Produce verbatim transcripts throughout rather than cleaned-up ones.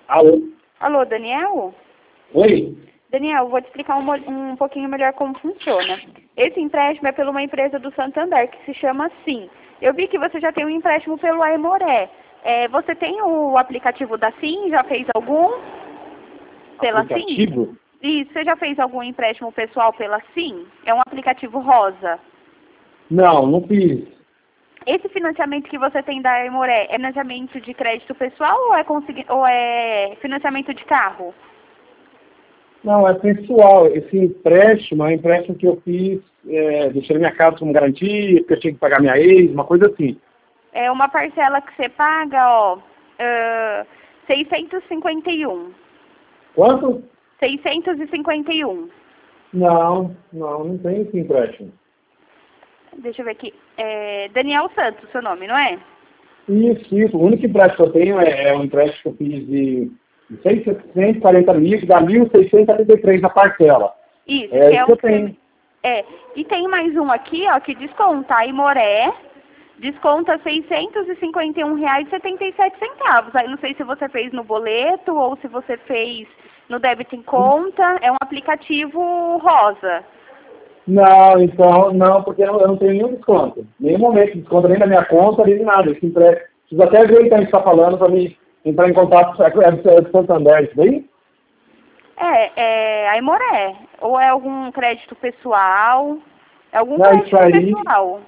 Alô? Alô, Daniel? Oi? Daniel, vou te explicar um, mo- um pouquinho melhor como funciona. Esse empréstimo é pela uma empresa do Santander, que se chama Sim. Eu vi que você já tem um empréstimo pelo Aimoré. É, você tem o aplicativo da Sim? Já fez algum? Pela Sim? Aplicativo? Isso, você já fez algum empréstimo pessoal pela Sim? É um aplicativo rosa. Não, não fiz. Esse financiamento que você tem da Aimoré é financiamento de crédito pessoal ou é, consegui- ou é financiamento de carro? Não, é pessoal. Esse empréstimo é um empréstimo que eu fiz, é, deixei minha casa como garantia, porque eu tinha que pagar minha ex, uma coisa assim. É uma parcela que você paga, ó, ah, seiscentos e cinquenta e um. Quanto? seiscentos e cinquenta e um. Não, não, não tem esse empréstimo. Deixa eu ver aqui. É Daniel Santos, seu nome, não é? Isso, isso. O único empréstimo que eu tenho é, é um empréstimo que eu fiz de seiscentos e quarenta mil, que dá mil seiscentos e setenta e três na parcela. Isso, É que é isso que o eu que você... tenho. É. E tem mais um aqui, ó, que desconta. A Imoré desconta seiscentos e cinquenta e um reais e setenta e sete centavos. Aí não sei se você fez no boleto ou se você fez no débito em conta. É um aplicativo rosa. Não, então, não, porque eu eu não tenho nenhum desconto. Nenhum momento de desconto, nem na minha conta, nem de nada. Esse empréstimo. Preciso até ver o que a gente está falando para mim entrar em contato com a do Santander, isso daí? É, é a Imoré. Ou é algum crédito pessoal. É algum Não, isso crédito aí. pessoal.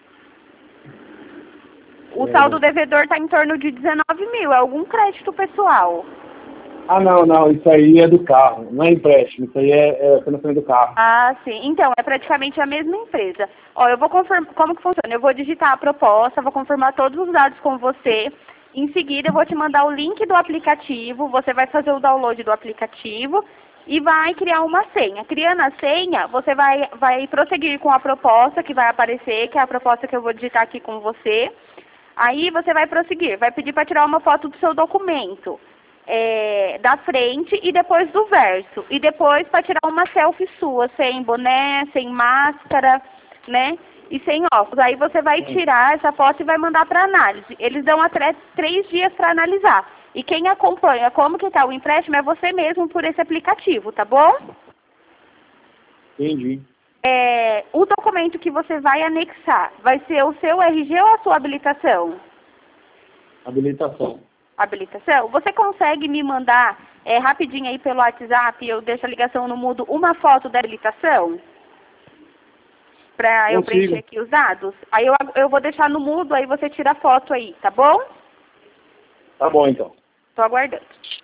O saldo é, devedor está em torno de dezenove mil. É algum crédito pessoal. Ah, não, não, isso aí é do carro, não é empréstimo, isso aí é, é financiamento do carro. Ah, sim. Então, é praticamente a mesma empresa. Ó, eu vou confirmar como que funciona. Eu vou digitar a proposta, vou confirmar todos os dados com você. Em seguida, eu vou te mandar o link do aplicativo. Você vai fazer o download do aplicativo e vai criar uma senha. Criando a senha, você vai, vai prosseguir com a proposta que vai aparecer, que é a proposta que eu vou digitar aqui com você. Aí você vai prosseguir, vai pedir para tirar uma foto do seu documento. É, da frente e depois do verso. E depois para tirar uma selfie sua, sem boné, sem máscara, né? E sem óculos. Aí você vai tirar essa foto e vai mandar para análise. Eles dão até três dias para analisar. E quem acompanha como que está o empréstimo é você mesmo por esse aplicativo, tá bom? Entendi. É, o documento que você vai anexar vai ser o seu R G ou a sua habilitação? Habilitação. Habilitação, você consegue me mandar é, rapidinho aí pelo WhatsApp, eu deixo a ligação no mudo, uma foto da habilitação? Para eu preencher Consigo. aqui os dados? Aí eu, eu vou deixar no mudo, aí você tira a foto aí, tá bom? Tá bom, então. Tô aguardando.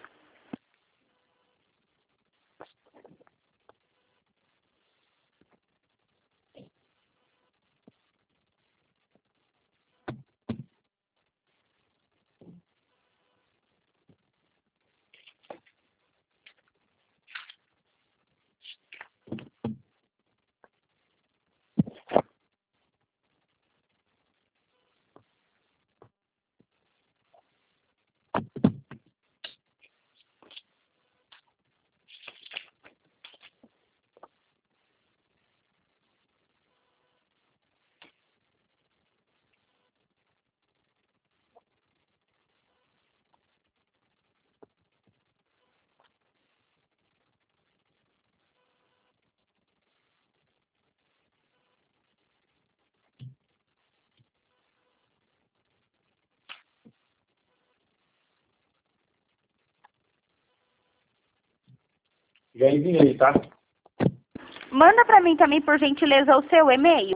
Já enviei, tá? Manda para mim também, por gentileza, o seu e-mail.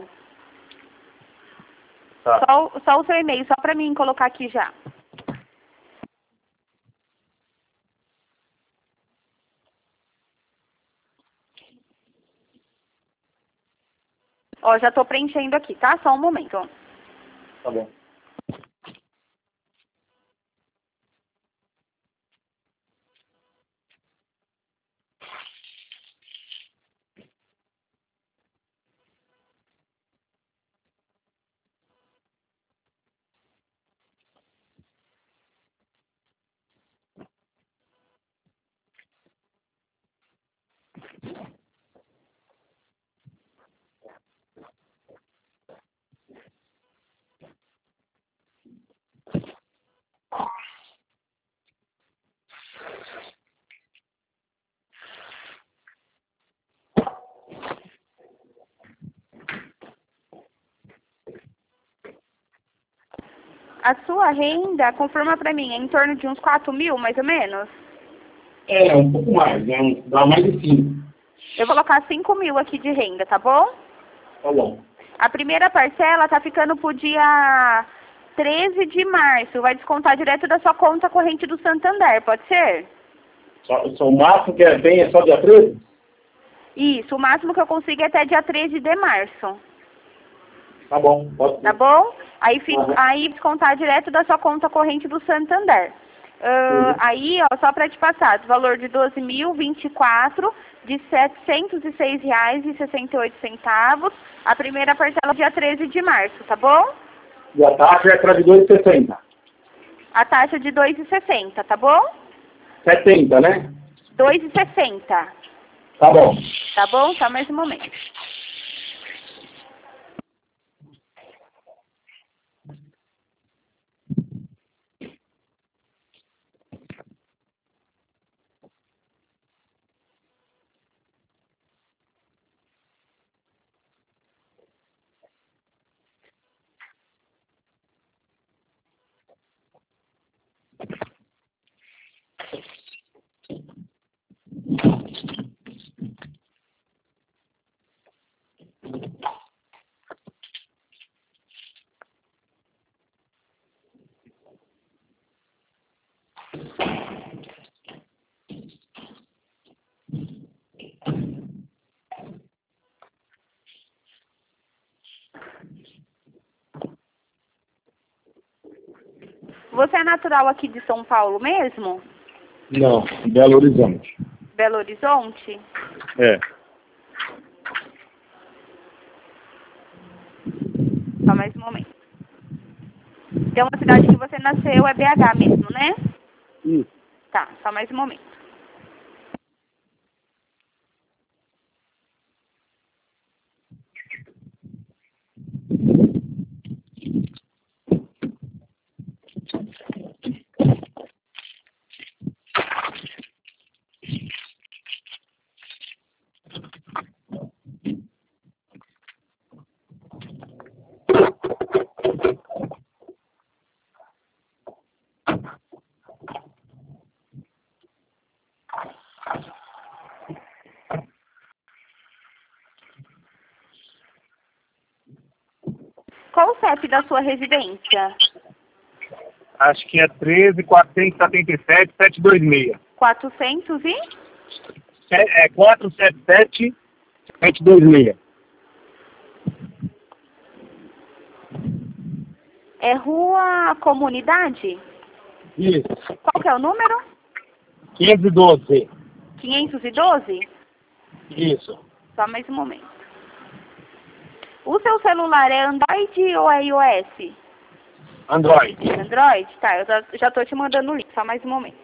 Tá. Só, o- só o seu e-mail, só para mim colocar aqui já. Ó, já tô preenchendo aqui, tá? Só um momento. Tá bom. a sua renda, confirma pra mim, é em torno de uns quatro mil, mais ou menos? É, um pouco mais, né? Um- Dá mais de cinco. Eu vou colocar cinco mil aqui de renda, tá bom? Tá bom. A primeira parcela tá ficando pro dia treze de março. Vai descontar direto da sua conta corrente do Santander, pode ser? Só, só o máximo que é, tem é só dia treze? Isso, o máximo que eu consigo é até dia treze de março. Tá bom, pode ser. Tá bom? Aí, fica, Uhum. aí descontar direto da sua conta corrente do Santander. Uh, Uhum. Aí, ó, só para te passar, o valor de doze mil e vinte e quatro de setecentos e seis reais e sessenta e oito centavos. A primeira parcela dia treze de março, tá bom? E a taxa é para de dois e sessenta. A taxa de dois e sessenta, tá bom? setenta, né? dois e sessenta. Tá bom. Tá bom? Só mais um momento. Você é natural aqui de São Paulo mesmo? Não, Belo Horizonte. Belo Horizonte? É. Só mais um momento. Então, a cidade que você nasceu é B H mesmo, né? Isso. Tá, só mais um momento. Qual o C E P da sua residência? Acho que é treze, quatrocentos e setenta e sete, setecentos e vinte e seis. quatrocentos e? É, é quatrocentos e setenta e sete, setecentos e vinte e seis. É Rua Comunidade? Isso. Qual que é o número? quinhentos e doze. quinhentos e doze? Isso. Só mais um momento. O seu celular é Android ou é iOS? Android. Android? Tá, eu já, já tô te mandando o link, só mais um momento.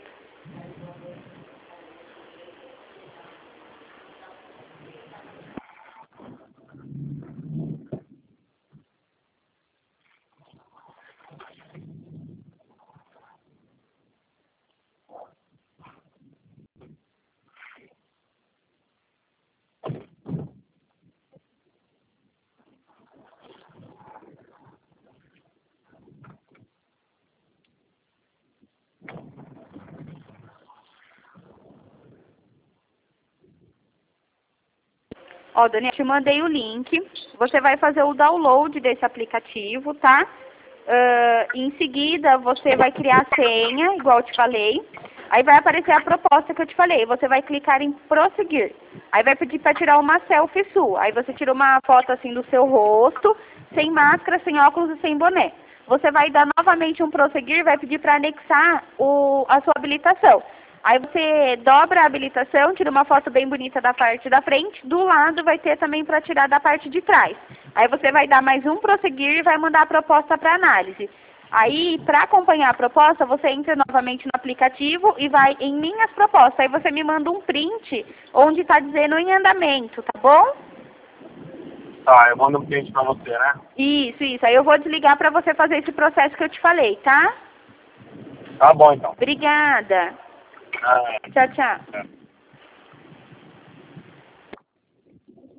Ó, Daniel, te mandei o link. Você vai fazer o download desse aplicativo, tá? Uh, em seguida, você vai criar a senha, igual eu te falei. Aí vai aparecer a proposta que eu te falei. Você vai clicar em prosseguir. Aí vai pedir para tirar uma selfie sua. Aí você tira uma foto assim do seu rosto, sem máscara, sem óculos e sem boné. Você vai dar novamente um prosseguir e vai pedir para anexar o, a sua habilitação. Aí você dobra a habilitação, tira uma foto bem bonita da parte da frente, do lado vai ter também para tirar da parte de trás. Aí você vai dar mais um prosseguir e vai mandar a proposta para análise. Aí, para acompanhar a proposta, você entra novamente no aplicativo e vai em minhas propostas. Aí você me manda um print onde está dizendo em andamento, tá bom? Tá, eu mando um print pra você, né? Isso, isso. Aí eu vou desligar para você fazer esse processo que eu te falei, tá? Tá bom, então. Obrigada. Ah, Tchau, tchau. é.